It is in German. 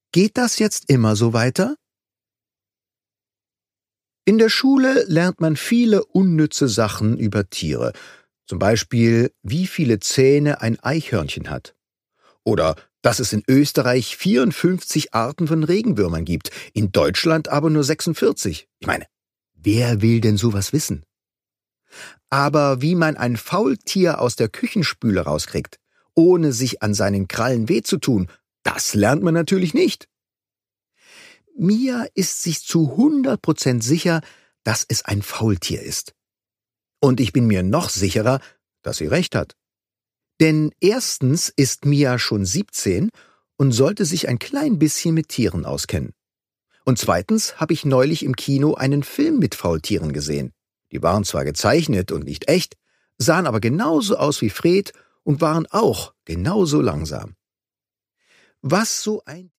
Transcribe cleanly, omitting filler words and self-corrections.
Geht das jetzt immer so weiter? In der Schule lernt man viele unnütze Sachen über Tiere. Zum Beispiel, wie viele Zähne ein Eichhörnchen hat. Oder dass es in Österreich 54 Arten von Regenwürmern gibt, in Deutschland aber nur 46. Ich meine, wer will denn sowas wissen? Aber wie man ein Faultier aus der Küchenspüle rauskriegt, ohne sich an seinen Krallen weh zu tun, das lernt man natürlich nicht. Mia ist sich zu 100% sicher, dass es ein Faultier ist. Und ich bin mir noch sicherer, dass sie recht hat. Denn erstens ist Mia schon 17 und sollte sich ein klein bisschen mit Tieren auskennen. Und zweitens habe ich neulich im Kino einen Film mit Faultieren gesehen. Die waren zwar gezeichnet und nicht echt, sahen aber genauso aus wie Fred und waren auch genauso langsam. Was so ein